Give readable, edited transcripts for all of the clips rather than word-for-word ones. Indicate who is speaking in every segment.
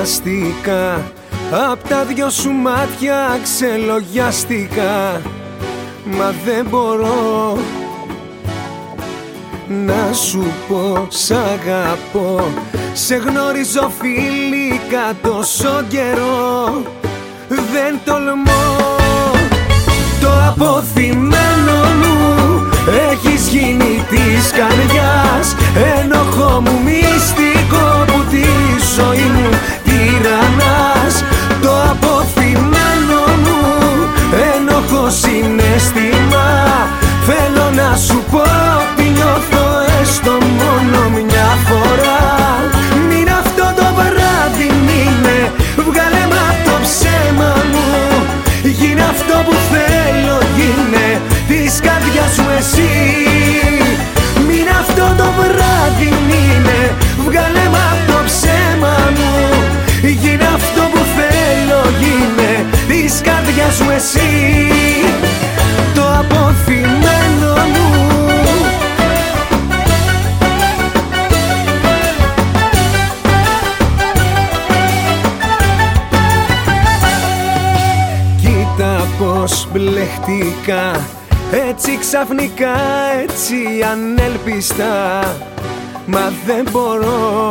Speaker 1: βιάστηκα, απ' τα δυο σου μάτια ξελογιάστηκα. Μα δεν μπορώ να σου πω σ' αγαπώ. Σε γνωρίζω φιλικά τόσο καιρό, δεν τολμώ. Το αποθυμένο μου έχεις γίνει της καρδιάς, ένοχο μου μυστικό που τη ζωή μου τυραννάς. Το αποθυμένο μου ένοχο συναίσθημα, θέλω να σου πω τι νιώθω έστω μόνο μια φορά. Μην αυτό το βράδυ μείνε, βγάλε μ' απ' το ψέμα μου. Γίνε αυτό που θέλω, γίνε της καρδιάς σου εσύ. Μην αυτό το βράδυ μείνε, βγάλε μ' απ' το ψέμα μου. Γίνε αυτό που θέλω, γίνε της καρδιάς σου εσύ. Το αποθυμένο μου. Κοίτα πως μπλεχτήκα, έτσι ξαφνικά, έτσι ανέλπιστα. Μα δεν μπορώ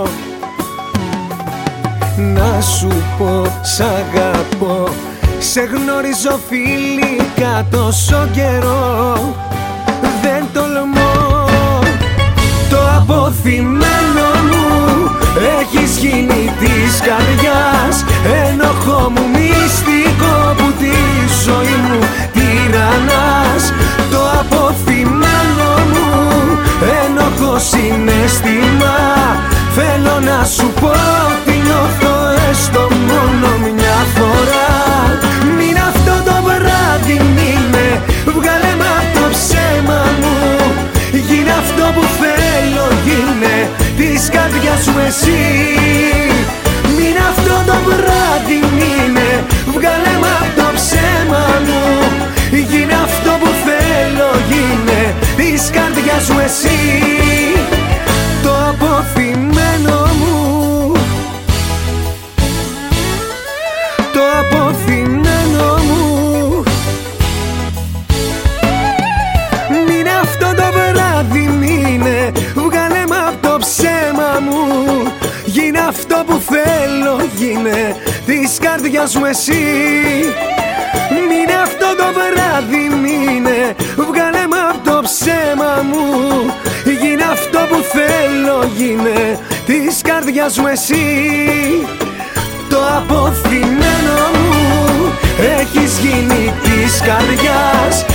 Speaker 1: να σου πω σ' αγαπώ. Σε γνωρίζω φιλικά τόσο καιρό, δεν τολμώ. Το αποθυμένο μου έχεις γίνει της καρδιάς, ένοχο μου μυστικό που τη ζωή μου τυραννάς. Το αποθυμένο μου ένοχο συναίσθημα, θέλω να σου πω τι νιώθω έστω μόνο μια φορά. Μην αυτό το βράδυ μείνε, βγάλε μ' απ' το ψέμα μου. Γίνε αυτό που θέλω, γίνε της καρδιάς σου εσύ. Μην αυτό το βράδυ μείνε, βγάλε μ' απ' το ψέμα μου. Γίνε αυτό που θέλω, γίνε της καρδιάς σου εσύ. Το αποθυμένο μου. Το αποθυμένο μου. Μείνε αυτό το βράδυ, μείνε, βγάλε μ' απ' το ψέμα μου. Γίνε αυτό που θέλω, γίνε της καρδιάς μου εσύ. Μείνε αυτό το βράδυ, μείνε, βγάλε μ' απ' το ψέμα μου. Γίνε αυτό που θέλω, γίνε της καρδιάς μου εσύ. Το αποθυμένο μου έχεις γίνει της καρδιάς,